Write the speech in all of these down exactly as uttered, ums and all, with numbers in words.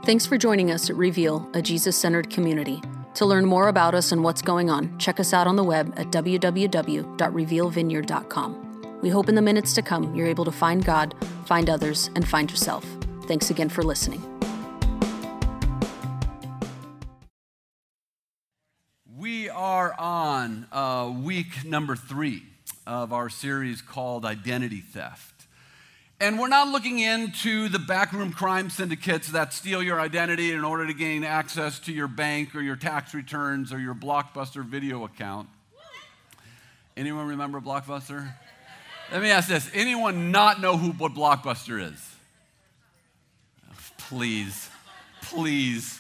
Thanks for joining us at Reveal, a Jesus-centered community. To learn more about us and what's going on, check us out on the web at w w w dot reveal vineyard dot com. We hope in the minutes to come you're able to find God, find others, and find yourself. Thanks again for listening. We are on uh, week number three of our series called Identity Theft. And we're not looking into the backroom crime syndicates that steal your identity in order to gain access to your bank or your tax returns or your Blockbuster video account. Anyone remember Blockbuster? Let me ask this. Anyone not know who what Blockbuster is? Oh, please, please.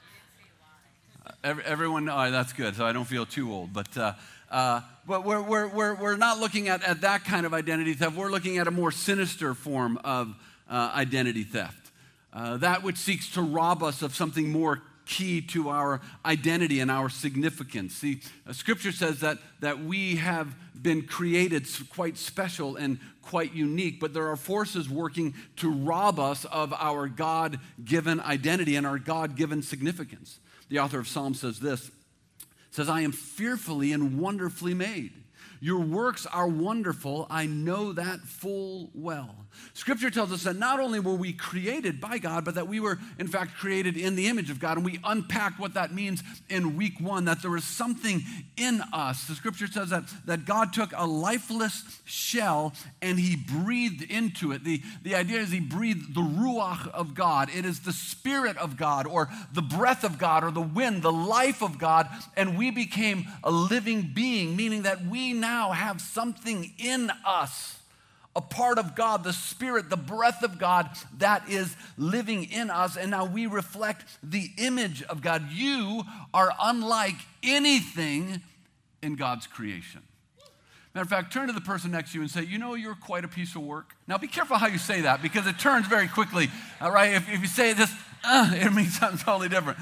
Every, everyone, oh, that's good, so I don't feel too old. But uh, uh, but we're, we're, we're, we're not looking at, at that kind of identity theft. We're looking at a more sinister form of uh, identity theft, uh, that which seeks to rob us of something more key to our identity and our significance. See, uh, Scripture says that, that we have been created quite special and quite unique, but there are forces working to rob us of our God-given identity and our God-given significance. The author of Psalms says this, says, I am fearfully and wonderfully made. Your works are wonderful. I know that full well. Scripture tells us that not only were we created by God, but that we were, in fact, created in the image of God. And we unpacked what that means in week one, that there was something in us. The Scripture says that, that God took a lifeless shell and he breathed into it. The, the idea is he breathed the ruach of God. It is the spirit of God or the breath of God or the wind, the life of God. And we became a living being, meaning that we now have something in us, a part of God, the Spirit, the breath of God that is living in us, and now we reflect the image of God. You are unlike anything in God's creation. Matter of fact, turn to the person next to you and say, you know, you're quite a piece of work. Now, be careful how you say that because it turns very quickly, all right? If, if you say this, uh, it means something totally different.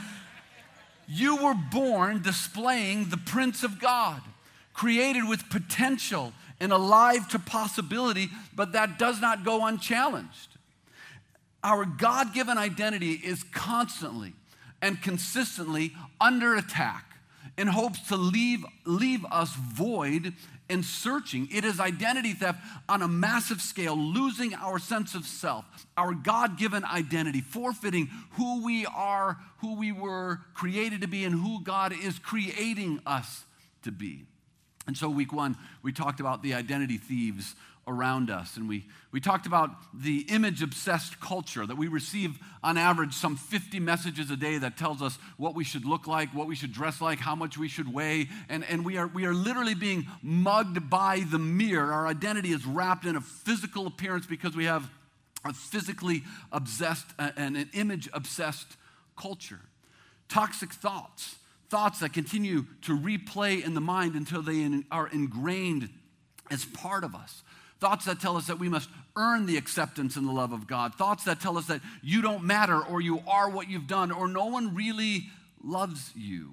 You were born displaying the Prince of God, created with potential and alive to possibility, but that does not go unchallenged. Our God-given identity is constantly and consistently under attack in hopes to leave, leave us void and searching. It is identity theft on a massive scale, losing our sense of self, our God-given identity, forfeiting who we are, who we were created to be, and who God is creating us to be. And so week one, we talked about the identity thieves around us. And we, we talked about the image-obsessed culture, that we receive on average some fifty messages a day that tells us what we should look like, what we should dress like, how much we should weigh. And, and we are, we are literally being mugged by the mirror. Our identity is wrapped in a physical appearance because we have a physically obsessed and an image-obsessed culture. Toxic thoughts. Thoughts that continue to replay in the mind until they in, are ingrained as part of us. Thoughts that tell us that we must earn the acceptance and the love of God. Thoughts that tell us that you don't matter or you are what you've done or no one really loves you.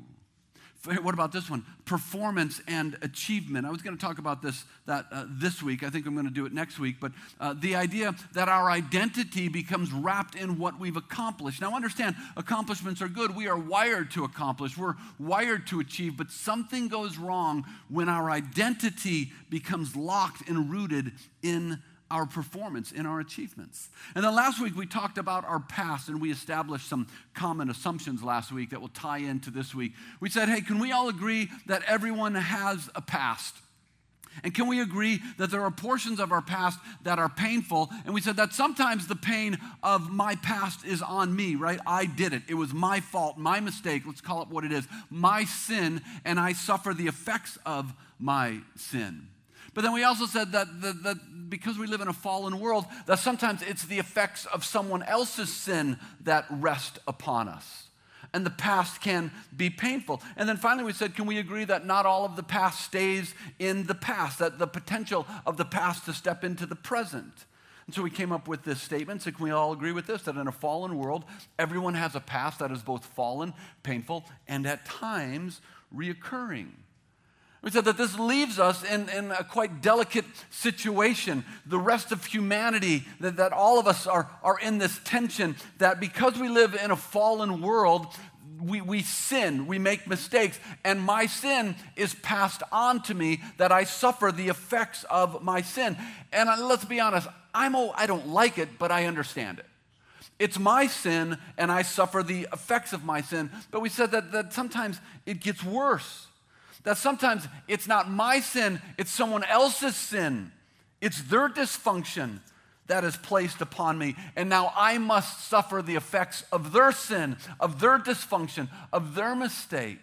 What about this one? Performance and achievement. I was going to talk about this that uh, this week. I think I'm going to do it next week. But uh, the idea that our identity becomes wrapped in what we've accomplished. Now understand, accomplishments are good. We are wired to accomplish. We're wired to achieve. But something goes wrong when our identity becomes locked and rooted in our performance, in our achievements. And then last week we talked about our past and we established some common assumptions last week that will tie into this week. We said, hey, can we all agree that everyone has a past? And can we agree that there are portions of our past that are painful? And we said that sometimes the pain of my past is on me, right? I did it. It was my fault, my mistake. Let's call it what it is. My sin, and I suffer the effects of my sin. But then we also said that, that, that because we live in a fallen world, that sometimes it's the effects of someone else's sin that rest upon us. And the past can be painful. And then finally we said, can we agree that not all of the past stays in the past, that the potential of the past to step into the present? And so we came up with this statement, so can we all agree with this, that in a fallen world, everyone has a past that is both fallen, painful, and at times reoccurring. We said that this leaves us in, in a quite delicate situation. The rest of humanity, that, that all of us are, are in this tension, that because we live in a fallen world, we, we sin, we make mistakes, and my sin is passed on to me, that I suffer the effects of my sin. And let's be honest, I'm, I don't like it, but I understand it. It's my sin, and I suffer the effects of my sin. But we said that, that sometimes it gets worse. That sometimes it's not my sin, it's someone else's sin. It's their dysfunction that is placed upon me. And now I must suffer the effects of their sin, of their dysfunction, of their mistake.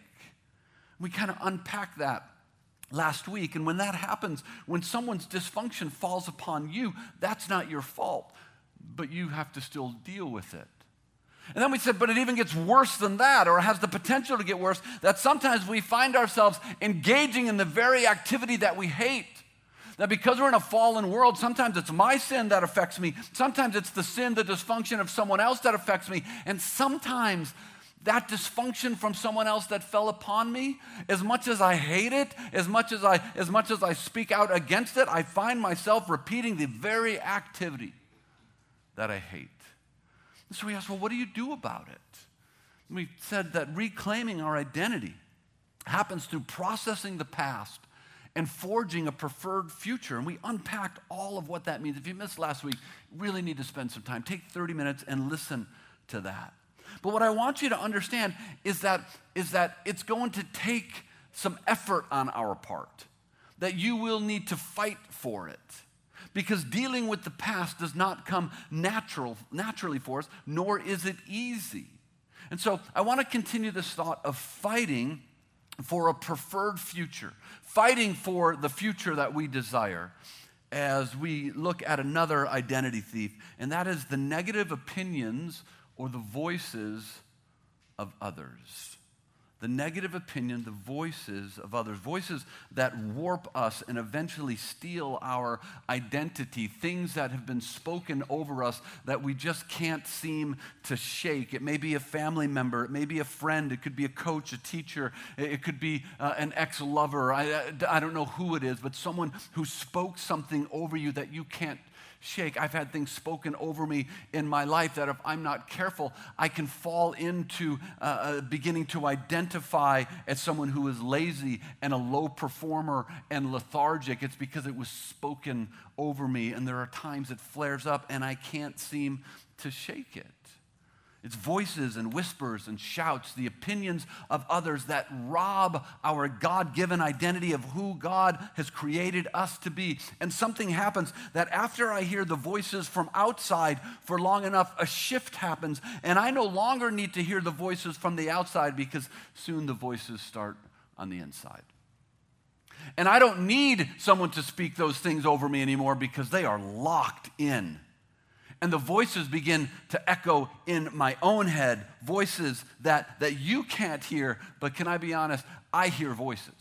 We kind of unpacked that last week. And when that happens, when someone's dysfunction falls upon you, that's not your fault, but you have to still deal with it. And then we said, but it even gets worse than that, or has the potential to get worse, that sometimes we find ourselves engaging in the very activity that we hate. That because we're in a fallen world, sometimes it's my sin that affects me. Sometimes it's the sin, the dysfunction of someone else that affects me. And sometimes that dysfunction from someone else that fell upon me, as much as I hate it, as much as I, as much as I speak out against it, I find myself repeating the very activity that I hate. So we asked, well, what do you do about it? We said that reclaiming our identity happens through processing the past and forging a preferred future. And we unpacked all of what that means. If you missed last week, you really need to spend some time. Take thirty minutes and listen to that. But what I want you to understand is that, is that it's going to take some effort on our part, that you will need to fight for it. Because dealing with the past does not come natural, naturally for us, nor is it easy. And so I want to continue this thought of fighting for a preferred future, fighting for the future that we desire, as we look at another identity thief, and that is the negative opinions or the voices of others. The negative opinion, the voices of others, voices that warp us and eventually steal our identity, things that have been spoken over us that we just can't seem to shake. It may be a family member, it may be a friend, it could be a coach, a teacher, it could be uh, an ex-lover. I, I don't know who it is, but someone who spoke something over you that you can't shake. I've had things spoken over me in my life that if I'm not careful, I can fall into uh, uh, beginning to identify as someone who is lazy and a low performer and lethargic. It's because it was spoken over me, and there are times it flares up and I can't seem to shake it. It's voices and whispers and shouts, the opinions of others that rob our God-given identity of who God has created us to be. And something happens that after I hear the voices from outside for long enough, a shift happens, and I no longer need to hear the voices from the outside because soon the voices start on the inside. And I don't need someone to speak those things over me anymore because they are locked in. And the voices begin to echo in my own head, voices that, that you can't hear, but can I be honest, I hear voices.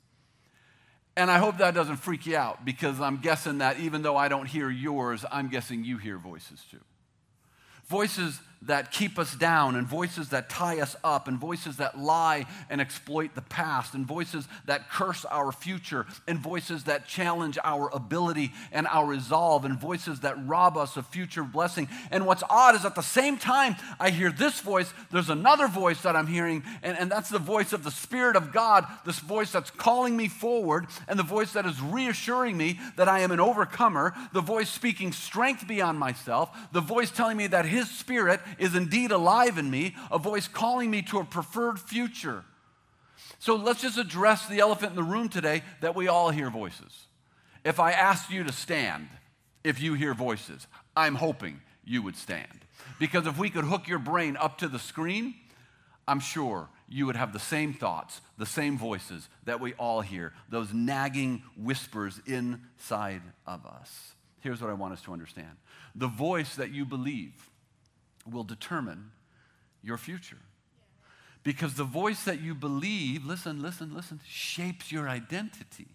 And I hope that doesn't freak you out, because I'm guessing that even though I don't hear yours, I'm guessing you hear voices too. Voices that keep us down, and voices that tie us up, and voices that lie and exploit the past, and voices that curse our future, and voices that challenge our ability and our resolve, and voices that rob us of future blessing. And what's odd is at the same time I hear this voice, there's another voice that I'm hearing, and, and that's the voice of the Spirit of God, this voice that's calling me forward, and the voice that is reassuring me that I am an overcomer, the voice speaking strength beyond myself, the voice telling me that His Spirit is indeed alive in me, a voice calling me to a preferred future. So let's just address the elephant in the room today, that we all hear voices. If I asked you to stand, if you hear voices, I'm hoping you would stand. Because if we could hook your brain up to the screen, I'm sure you would have the same thoughts, the same voices that we all hear, those nagging whispers inside of us. Here's what I want us to understand. The voice that you believe will determine your future. Because the voice that you believe, listen, listen, listen, shapes your identity.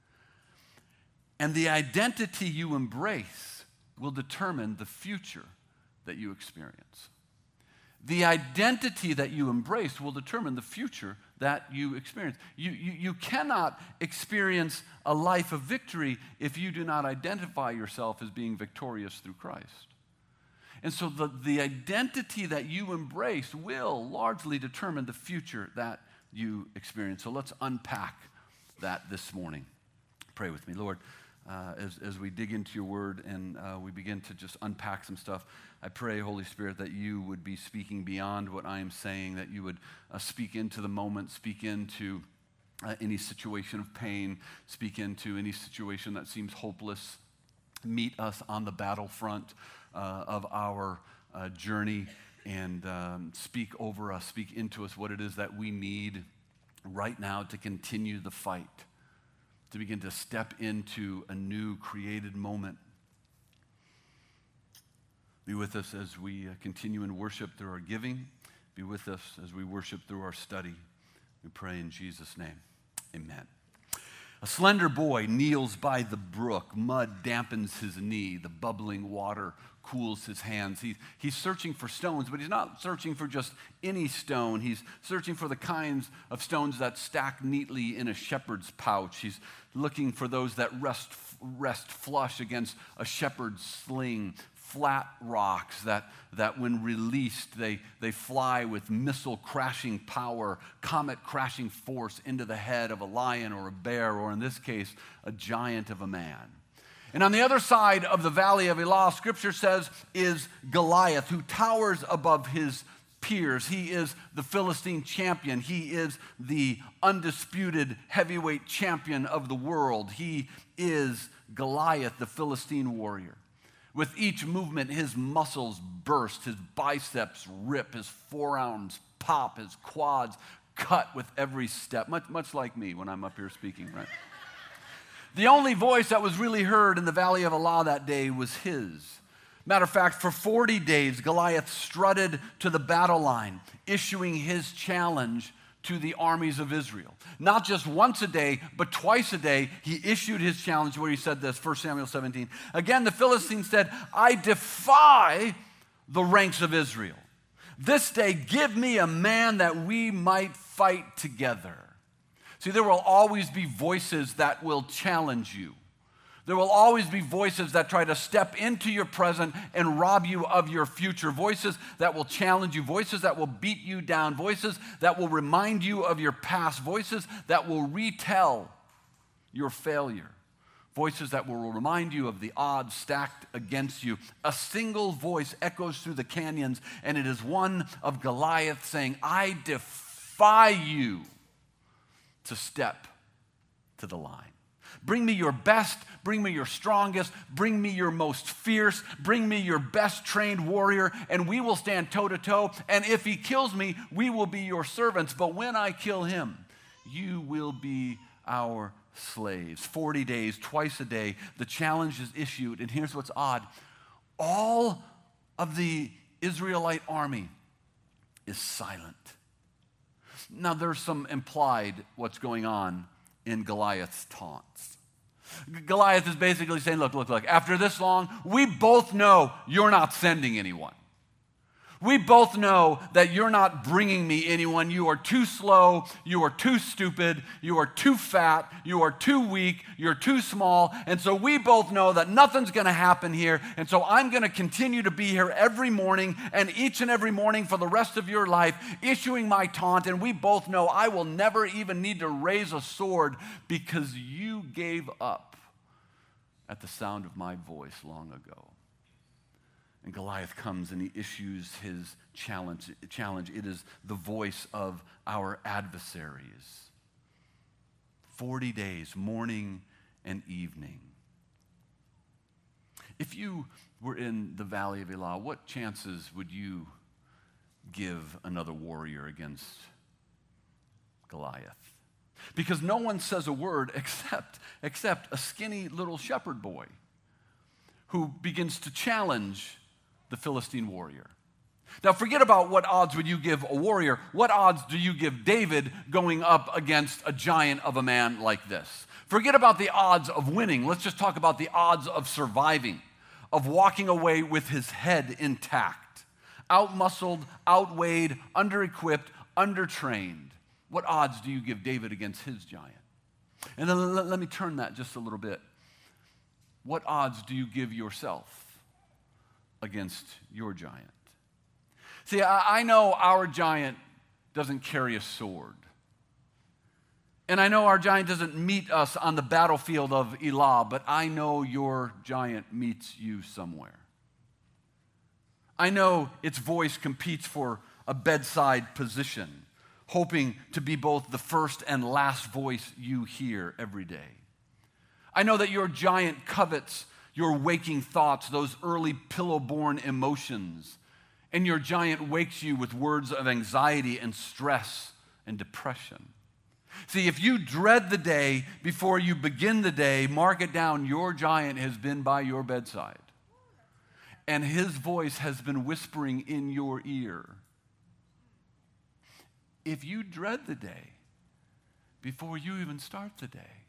And the identity you embrace will determine the future that you experience. The identity that you embrace will determine the future that you experience. You, you, you cannot experience a life of victory if you do not identify yourself as being victorious through Christ. And so the, the identity that you embrace will largely determine the future that you experience. So let's unpack that this morning. Pray with me. Lord, uh, as, as we dig into your word and uh, we begin to just unpack some stuff, I pray, Holy Spirit, that you would be speaking beyond what I am saying, that you would uh, speak into the moment, speak into uh, any situation of pain, speak into any situation that seems hopeless. Meet us on the battlefront uh, of our uh, journey and um, speak over us, speak into us what it is that we need right now to continue the fight, to begin to step into a new created moment. Be with us as we uh, continue in worship through our giving. Be with us as we worship through our study. We pray in Jesus' name. Amen. A slender boy kneels by the brook. Mud dampens his knee. The bubbling water cools his hands. He's, he's searching for stones, but he's not searching for just any stone. He's searching for the kinds of stones that stack neatly in a shepherd's pouch. He's looking for those that rest, rest flush against a shepherd's sling. Flat rocks that, that when released, they, they fly with missile-crashing power, comet-crashing force into the head of a lion or a bear, or in this case, a giant of a man. And on the other side of the valley of Elah, Scripture says, is Goliath, who towers above his peers. He is the Philistine champion. He is the undisputed heavyweight champion of the world. He is Goliath, the Philistine warrior. With each movement, his muscles burst, his biceps rip, his forearms pop, his quads cut with every step, much, much like me when I'm up here speaking, right? The only voice that was really heard in the Valley of Elah that day was his. Matter of fact, for forty days, Goliath strutted to the battle line, issuing his challenge to the armies of Israel. Not just once a day, but twice a day, he issued his challenge where he said this, First Samuel seventeen. Again, the Philistines said, I defy the ranks of Israel. This day, give me a man that we might fight together. See, there will always be voices that will challenge you. There will always be voices that try to step into your present and rob you of your future. Voices that will challenge you. Voices that will beat you down. Voices that will remind you of your past. Voices that will retell your failure. Voices that will remind you of the odds stacked against you. A single voice echoes through the canyons, and it is one of Goliath saying, I defy you to step to the line. Bring me your best, bring me your strongest, bring me your most fierce, bring me your best trained warrior, and we will stand toe to toe. And if he kills me, we will be your servants. But when I kill him, you will be our slaves. forty days, twice a day, the challenge is issued. And here's what's odd. All of the Israelite army is silent. Now, there's some implied what's going on in Goliath's taunts. Goliath is basically saying, look, look, look, after this long, we both know you're not sending anyone. We both know that you're not bringing me anyone. You are too slow. You are too stupid. You are too fat. You are too weak. You're too small. And so we both know that nothing's going to happen here. And so I'm going to continue to be here every morning and each and every morning for the rest of your life, issuing my taunt. And we both know I will never even need to raise a sword because you gave up at the sound of my voice long ago. And Goliath comes and he issues his challenge. challenge. It is the voice of our adversaries. forty days, morning and evening. If you were in the Valley of Elah, what chances would you give another warrior against Goliath? Because no one says a word except, except a skinny little shepherd boy who begins to challenge the Philistine warrior. Now, forget about what odds would you give a warrior. What odds do you give David going up against a giant of a man like this? Forget about the odds of winning. Let's just talk about the odds of surviving, of walking away with his head intact. outmuscled, outweighed, under-equipped, under-trained. What odds do you give David against his giant? And then let, let me turn that just a little bit. What odds do you give yourself against your giant? See, I, I know our giant doesn't carry a sword. And I know our giant doesn't meet us on the battlefield of Elah, but I know your giant meets you somewhere. I know its voice competes for a bedside position, hoping to be both the first and last voice you hear every day. I know that your giant covets your waking thoughts, those early pillow-born emotions, and your giant wakes you with words of anxiety and stress and depression. See, if you dread the day before you begin the day, mark it down, your giant has been by your bedside. And his voice has been whispering in your ear. If you dread the day before you even start the day,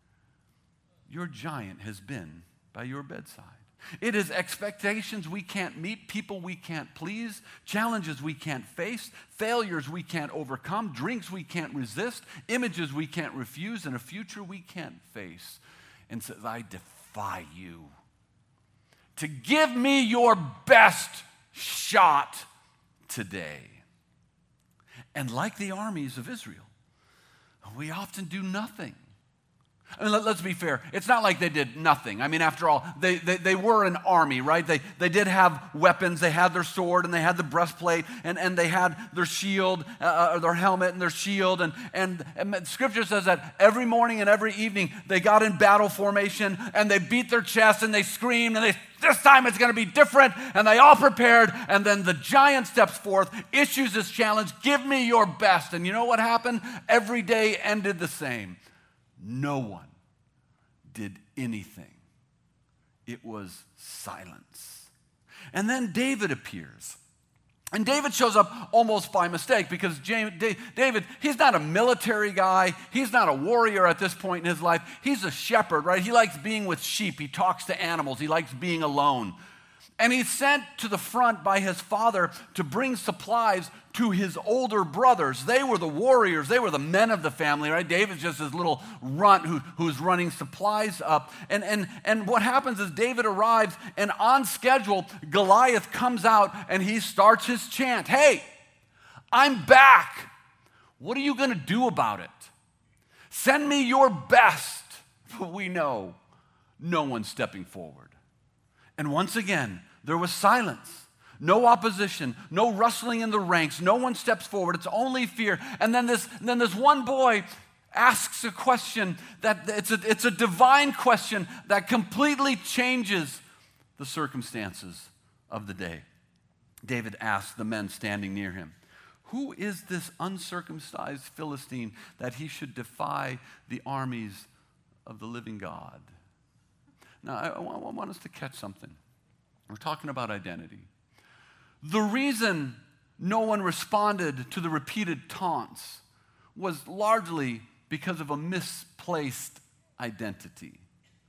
your giant has been by your bedside. It is expectations we can't meet, people we can't please, challenges we can't face, failures we can't overcome, drinks we can't resist, images we can't refuse, and a future we can't face. And says, I defy you to give me your best shot today. And like the armies of Israel, we often do nothing. I mean, let, let's be fair. It's not like they did nothing. I mean, after all, they, they, they were an army, right? They, they did have weapons. They had their sword, and they had the breastplate, and, and they had their shield, uh, their helmet and their shield. And, and, and Scripture says that every morning and every evening, they got in battle formation, and they beat their chest, and they screamed, and they, this time it's going to be different, and they all prepared. And then the giant steps forth, issues this challenge, give me your best. And you know what happened? Every day ended the same. No one did anything. It was silence. And then David appears. And David shows up almost by mistake because David, he's not a military guy. He's not a warrior at this point in his life. He's a shepherd, right? He likes being with sheep. He talks to animals. He likes being alone. And he's sent to the front by his father to bring supplies to his older brothers. They were the warriors. They were the men of the family, right? David's just this little runt who, who's running supplies up. And, and, and what happens is David arrives, and on schedule, Goliath comes out, and he starts his chant. Hey, I'm back. What are you going to do about it? Send me your best. But we know no one's stepping forward. And once again, there was silence, no opposition, no rustling in the ranks, no one steps forward, it's only fear. And then this, then this one boy asks a question that it's a, it's a divine question that completely changes the circumstances of the day. David asked the men standing near him, who is this uncircumcised Philistine that he should defy the armies of the living God? Now, I, I want us to catch something. We're talking about identity. The reason no one responded to the repeated taunts was largely because of a misplaced identity.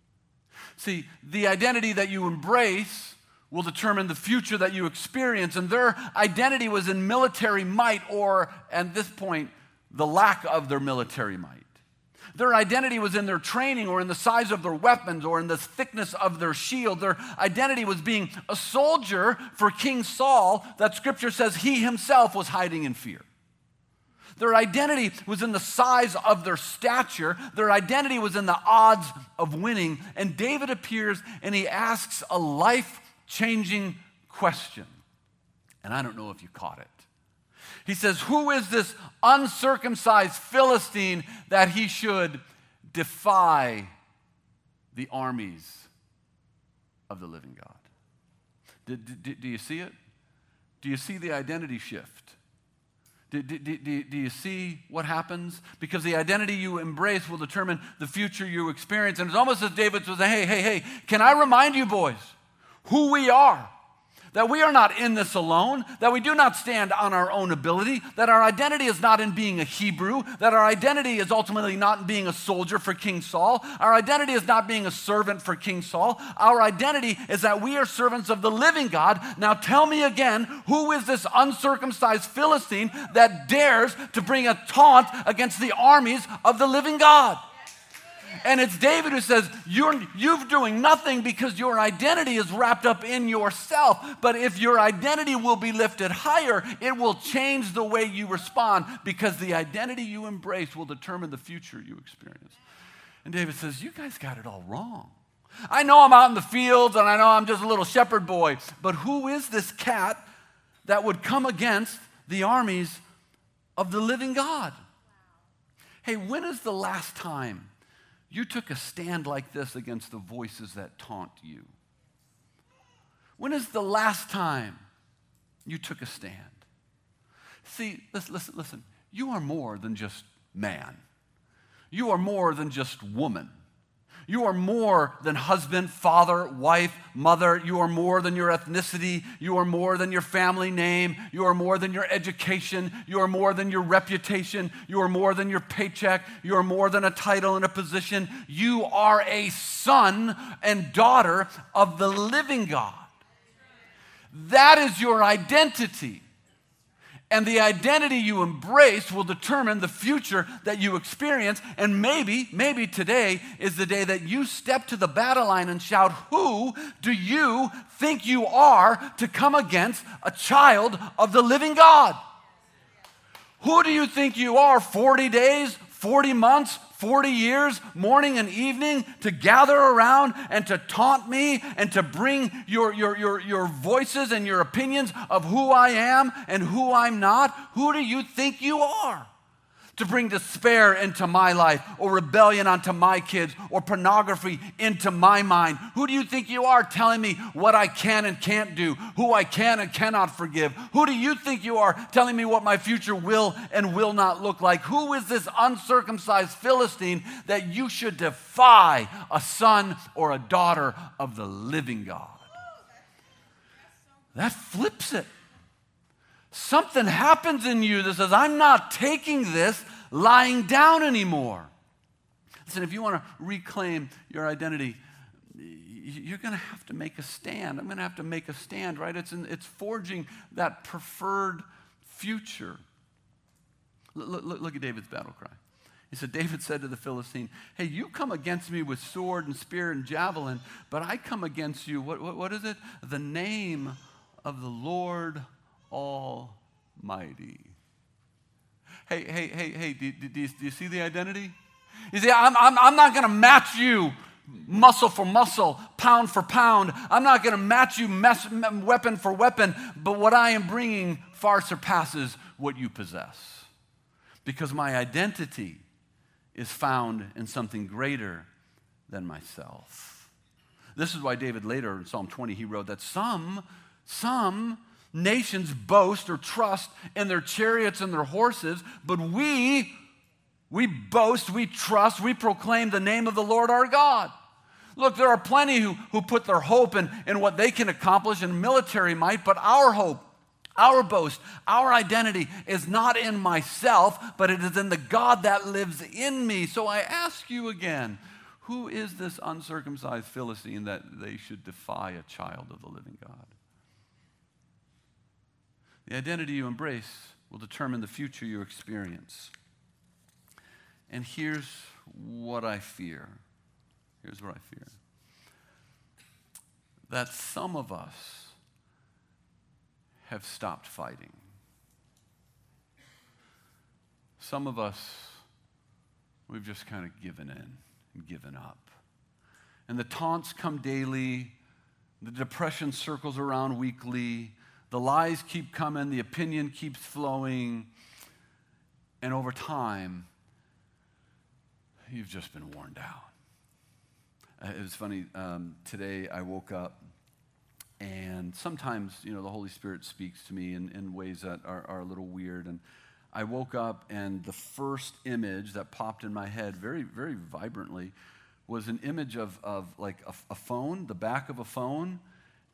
See, the identity that you embrace will determine the future that you experience, and their identity was in military might, or, at this point, the lack of their military might. Their identity was in their training or in the size of their weapons or in the thickness of their shield. Their identity was being a soldier for King Saul that Scripture says he himself was hiding in fear. Their identity was in the size of their stature. Their identity was in the odds of winning. And David appears and he asks a life-changing question. And I don't know if you caught it. He says, who is this uncircumcised Philistine that he should defy the armies of the living God? Do, do, do you see it? Do you see the identity shift? Do, do, do, do you see what happens? Because the identity you embrace will determine the future you experience. And it's almost as David was saying, hey, hey, hey, can I remind you boys who we are? That we are not in this alone, that we do not stand on our own ability, that our identity is not in being a Hebrew, that our identity is ultimately not in being a soldier for King Saul, our identity is not being a servant for King Saul, our identity is that we are servants of the living God. Now tell me again, who is this uncircumcised Philistine that dares to bring a taunt against the armies of the living God? And it's David who says, you're, you're doing nothing because your identity is wrapped up in yourself. But if your identity will be lifted higher, it will change the way you respond, because the identity you embrace will determine the future you experience. And David says, you guys got it all wrong. I know I'm out in the fields and I know I'm just a little shepherd boy, but who is this cat that would come against the armies of the living God? Hey, when is the last time you took a stand like this against the voices that taunt you? When is the last time you took a stand? See, listen, listen, listen. You are more than just man. You are more than just woman. You are more than husband, father, wife, mother. You are more than your ethnicity. You are more than your family name. You are more than your education. You are more than your reputation. You are more than your paycheck. You are more than a title and a position. You are a son and daughter of the living God. That is your identity. And the identity you embrace will determine the future that you experience. And maybe, maybe today is the day that you step to the battle line and shout, who do you think you are to come against a child of the living God? Who do you think you are? forty days, forty months, forty years, morning and evening, to gather around and to taunt me and to bring your, your, your, your voices and your opinions of who I am and who I'm not? Who do you think you are to bring despair into my life, or rebellion onto my kids, or pornography into my mind? Who do you think you are telling me what I can and can't do, who I can and cannot forgive? Who do you think you are telling me what my future will and will not look like? Who is this uncircumcised Philistine that you should defy a son or a daughter of the living God? That flips it. Something happens in you that says, I'm not taking this lying down anymore. Listen, if you want to reclaim your identity, you're going to have to make a stand. I'm going to have to make a stand, right? It's, in, it's forging that preferred future. Look, look, look at David's battle cry. He said, David said to the Philistine, hey, you come against me with sword and spear and javelin, but I come against you, what, what, what is it? The name of the Lord Almighty. Hey, hey, hey, hey, do, do, do, you, do you see the identity? You see, I'm, I'm, I'm not going to match you muscle for muscle, pound for pound. I'm not going to match you mess, weapon for weapon, but what I am bringing far surpasses what you possess. Because my identity is found in something greater than myself. This is why David later in Psalm twenty, he wrote that some, some, nations boast or trust in their chariots and their horses, but we, we boast, we trust, we proclaim the name of the Lord our God. Look, there are plenty who, who put their hope in, in what they can accomplish in military might, but our hope, our boast, our identity is not in myself, but it is in the God that lives in me. So I ask you again, who is this uncircumcised Philistine that they should defy a child of the living God? The identity you embrace will determine the future you experience. And here's what I fear. Here's what I fear. That some of us have stopped fighting. Some of us, we've just kind of given in and given up. And the taunts come daily. The depression circles around weekly. The lies keep coming, the opinion keeps flowing, and over time, you've just been worn down. Uh, it was funny, um, today I woke up, and sometimes, you know, the Holy Spirit speaks to me in, in ways that are, are a little weird, and I woke up, and the first image that popped in my head very, very vibrantly was an image of, of like a, a phone, the back of a phone,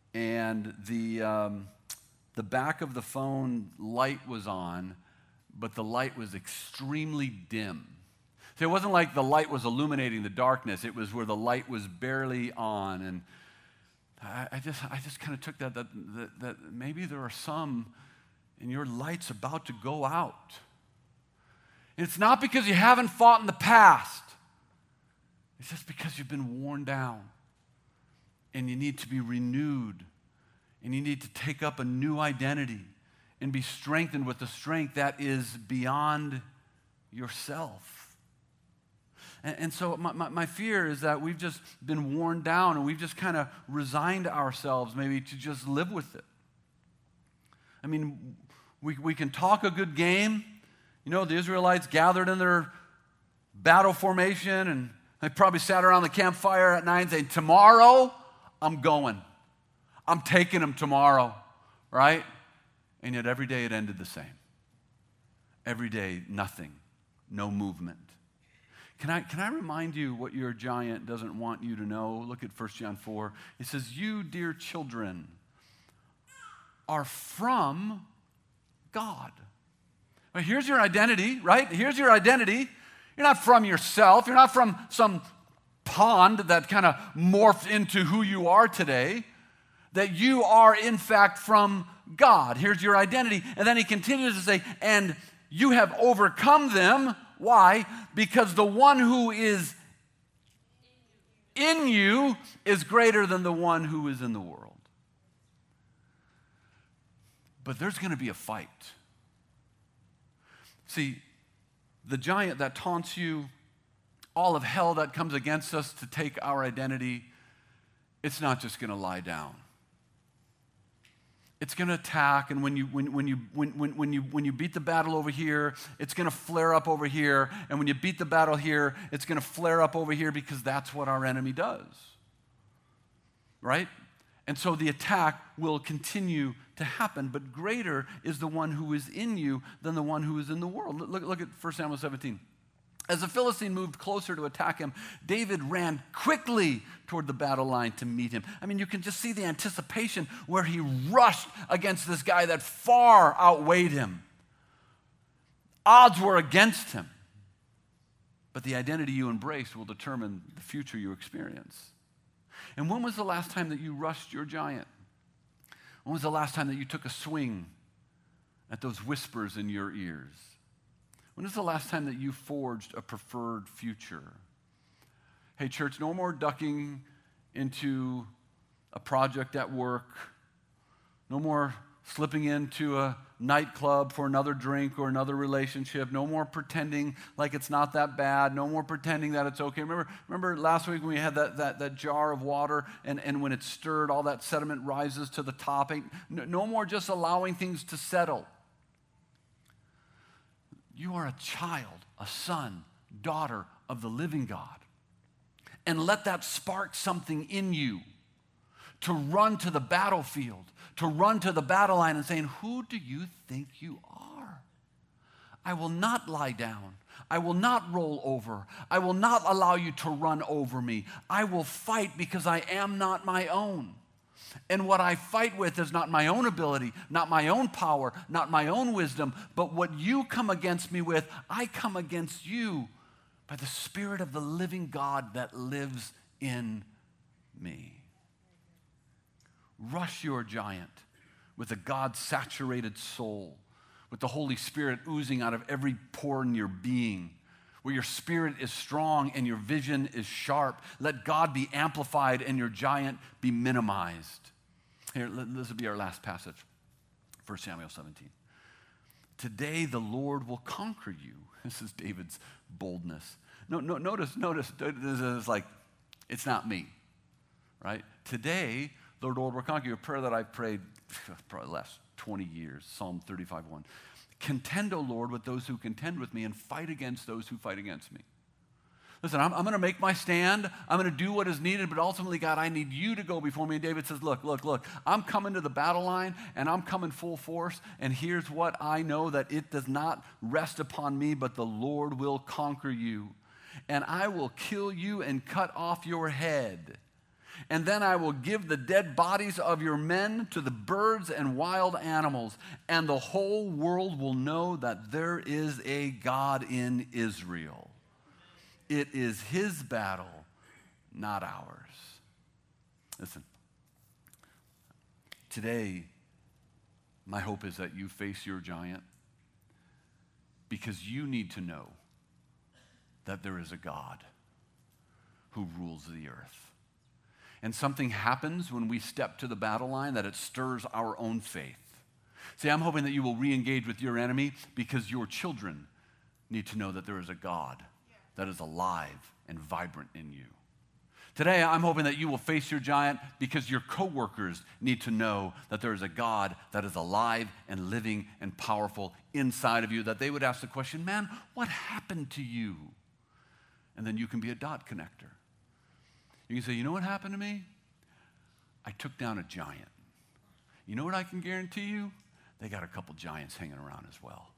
and the, um, the back of the phone light was on, but the light was extremely dim. So it wasn't like the light was illuminating the darkness. It was where the light was barely on. And I, I just, I just kind of took that, that, that, that maybe there are some and your light's about to go out. And it's not because you haven't fought in the past. It's just because you've been worn down. And you need to be renewed. And you need to take up a new identity and be strengthened with the strength that is beyond yourself. And, and so my, my, my fear is that we've just been worn down and we've just kind of resigned ourselves maybe to just live with it. I mean, we, we can talk a good game. You know, the Israelites gathered in their battle formation and they probably sat around the campfire at night saying, tomorrow, I'm going. I'm taking them tomorrow, right? And yet every day it ended the same. Every day, nothing, no movement. Can I, can I remind you what your giant doesn't want you to know? Look at First John four. It says, you, dear children, are from God. Well, here's your identity, right? Here's your identity. You're not from yourself. You're not from some pond that kind of morphed into who you are today. That you are, in fact, from God. Here's your identity. And then he continues to say, and you have overcome them. Why? Because the one who is in you is greater than the one who is in the world. But there's going to be a fight. See, the giant that taunts you, all of hell that comes against us to take our identity, it's not just going to lie down. It's going to attack, and when you when when you when when when you when you beat the battle over here, it's going to flare up over here, and when you beat the battle here, it's going to flare up over here because that's what our enemy does. Right? And so the attack will continue to happen, but greater is the one who is in you than the one who is in the world. Look, look at First Samuel seventeen. As the Philistine moved closer to attack him, David ran quickly toward the battle line to meet him. I mean, you can just see the anticipation where he rushed against this guy that far outweighed him. Odds were against him. But the identity you embrace will determine the future you experience. And when was the last time that you rushed your giant? When was the last time that you took a swing at those whispers in your ears? When was the last time that you forged a preferred future? Hey, church, no more ducking into a project at work. No more slipping into a nightclub for another drink or another relationship. No more pretending like it's not that bad. No more pretending that it's okay. Remember, remember last week when we had that, that, that jar of water and, and when it's stirred, all that sediment rises to the top. No, no more just allowing things to settle. You are a child, a son, daughter of the living God. And let that spark something in you to run to the battlefield, to run to the battle line and saying, who do you think you are? I will not lie down. I will not roll over. I will not allow you to run over me. I will fight because I am not my own. And what I fight with is not my own ability, not my own power, not my own wisdom, but what you come against me with, I come against you by the Spirit of the living God that lives in me. Rush your giant with a God-saturated soul, with the Holy Spirit oozing out of every pore in your being, where your spirit is strong and your vision is sharp. Let God be amplified and your giant be minimized. Here, this will be our last passage, First Samuel seventeen. Today the Lord will conquer you. This is David's boldness. No, no, notice, notice, it's like, it's not me, right? Today the Lord will conquer you. A prayer that I've prayed probably the last twenty years, Psalm thirty-five one. Contend, O Lord, with those who contend with me and fight against those who fight against me. Listen, I'm, I'm going to make my stand. I'm going to do what is needed, but ultimately, God, I need you to go before me. And David says, look, look, look, I'm coming to the battle line, and I'm coming full force, and here's what I know, that it does not rest upon me, but the Lord will conquer you, and I will kill you and cut off your head. And then I will give the dead bodies of your men to the birds and wild animals, and the whole world will know that there is a God in Israel. It is his battle, not ours. Listen, today, my hope is that you face your giant because you need to know that there is a God who rules the earth. And something happens when we step to the battle line that it stirs our own faith. See, I'm hoping that you will re-engage with your enemy because your children need to know that there is a God that is alive and vibrant in you. Today, I'm hoping that you will face your giant because your coworkers need to know that there is a God that is alive and living and powerful inside of you, that they would ask the question, man, what happened to you? And then you can be a dot connector. You can say, you know what happened to me? I took down a giant. You know what I can guarantee you? They got a couple giants hanging around as well.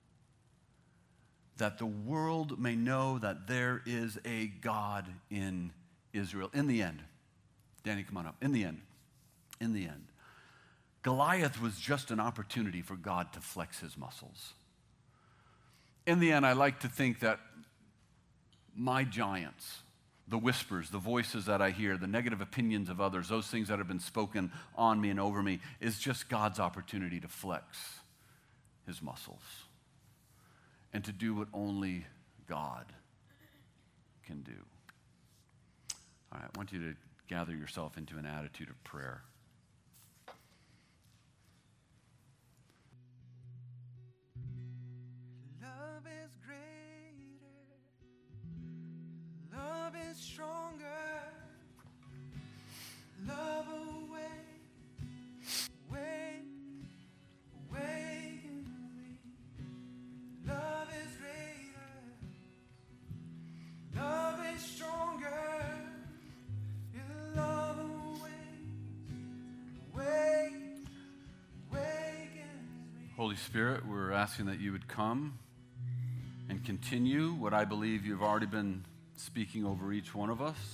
That the world may know that there is a God in Israel. In the end, Danny, come on up. In the end, in the end, Goliath was just an opportunity for God to flex his muscles. In the end, I like to think that my giants, the whispers, the voices that I hear, the negative opinions of others, those things that have been spoken on me and over me, is just God's opportunity to flex his muscles and to do what only God can do. All right, I want you to gather yourself into an attitude of prayer. Love is greater. Love is stronger. Love away, away, away in me. Love is greater. Love is stronger. Your love away, away, awakens me. Holy Spirit, we're asking that you would come and continue what I believe you've already been speaking over each one of us.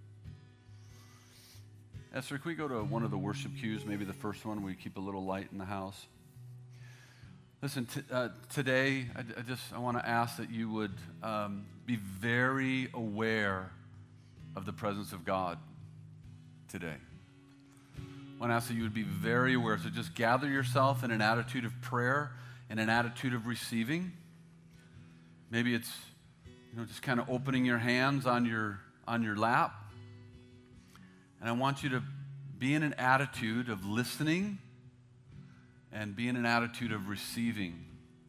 Esther, can we go to one of the worship cues, maybe the first one, we keep a little light in the house? Listen, t- uh, today, I, I just, I want to ask that you would um, be very aware of the presence of God today. I want to ask that you would be very aware. So just gather yourself in an attitude of prayer and an attitude of receiving. Maybe it's, you know, just kind of opening your hands on your on your lap. And I want you to be in an attitude of listening and be in an attitude of receiving.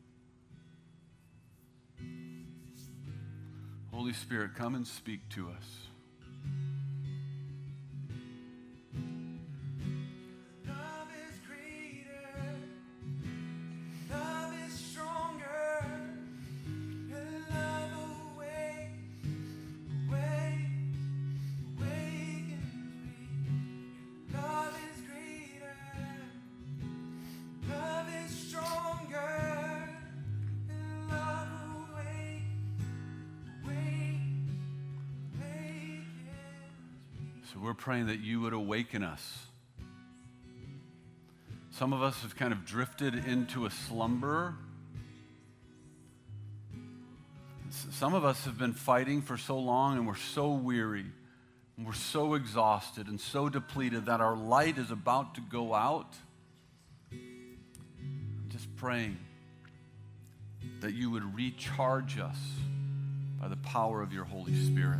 Holy Spirit, come and speak to us. Love is greater. Love is stronger. Your love away, away, awakens me. Love is greater. Love is stronger. Your love away, away, awakens me. So we're praying that you would awaken us. Some of us have kind of drifted into a slumber. S- Some of us have been fighting for so long and we're so weary and we're so exhausted and so depleted that our light is about to go out. I'm just praying that you would recharge us by the power of your Holy Spirit.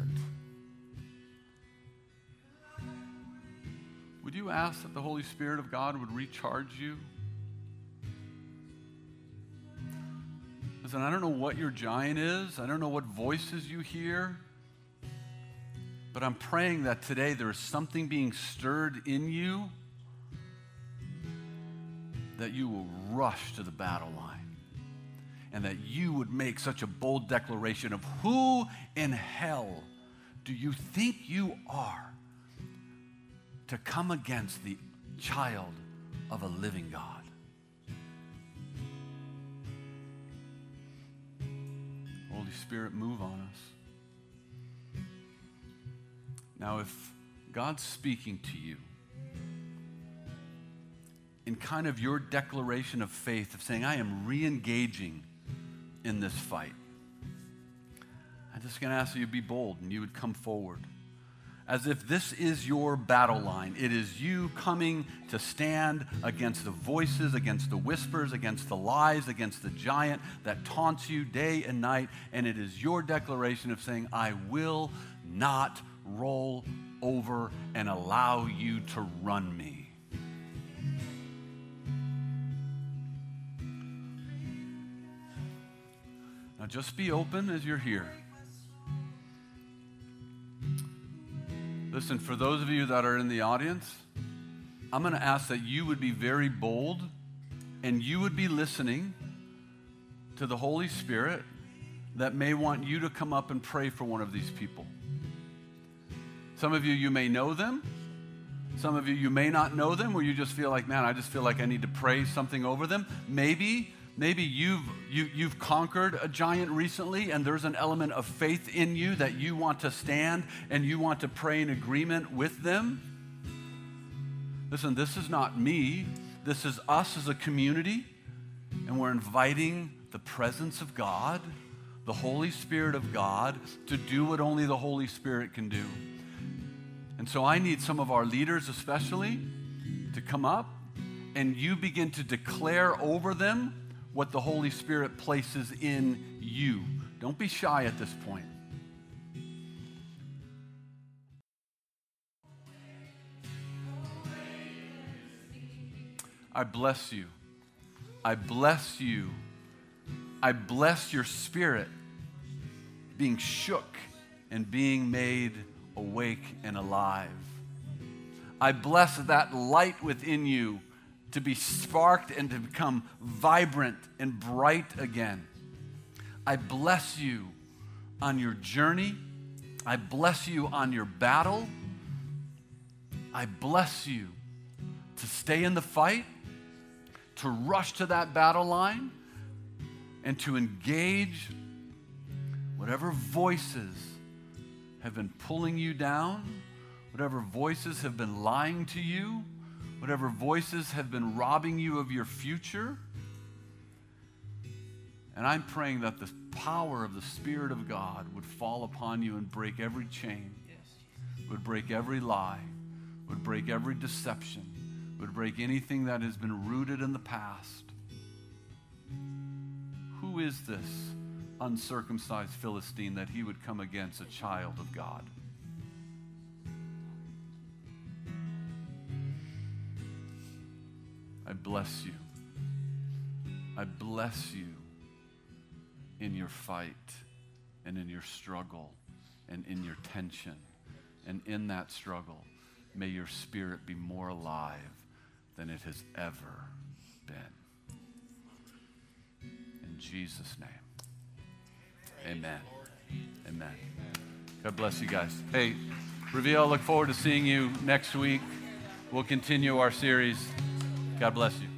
Would you ask that the Holy Spirit of God would recharge you? Listen, I don't know what your giant is. I don't know what voices you hear. But I'm praying that today there is something being stirred in you that you will rush to the battle line and that you would make such a bold declaration of who in hell do you think you are to come against the child of a living God. Holy Spirit, move on us. Now, if God's speaking to you in kind of your declaration of faith of saying, I am re-engaging in this fight. I'm just going to ask you to be bold and you would come forward. As if this is your battle line. It is you coming to stand against the voices, against the whispers, against the lies, against the giant that taunts you day and night. And it is your declaration of saying, I will not roll over and allow you to run me. Now just be open as you're here. Listen, for those of you that are in the audience, I'm going to ask that you would be very bold and you would be listening to the Holy Spirit that may want you to come up and pray for one of these people. Some of you, you may know them. Some of you, you may not know them, where you just feel like, man, I just feel like I need to pray something over them. Maybe Maybe you've, you, you've conquered a giant recently and there's an element of faith in you that you want to stand and you want to pray in agreement with them. Listen, this is not me. This is us as a community, and we're inviting the presence of God, the Holy Spirit of God, to do what only the Holy Spirit can do. And so I need some of our leaders especially to come up and you begin to declare over them what the Holy Spirit places in you. Don't be shy at this point. I bless you. I bless you. I bless your spirit being shook and being made awake and alive. I bless that light within you to be sparked and to become vibrant and bright again. I bless you on your journey. I bless you on your battle. I bless you to stay in the fight, to rush to that battle line, and to engage whatever voices have been pulling you down, whatever voices have been lying to you, whatever voices have been robbing you of your future. And I'm praying that the power of the Spirit of God would fall upon you and break every chain, would break every lie, would break every deception, would break anything that has been rooted in the past. Who is this uncircumcised Philistine that he would come against a child of God? I bless you. I bless you in your fight and in your struggle and in your tension. And in that struggle, may your spirit be more alive than it has ever been. In Jesus' name, amen. Amen. God bless you guys. Hey, Reveal, look forward to seeing you next week. We'll continue our series. God bless you.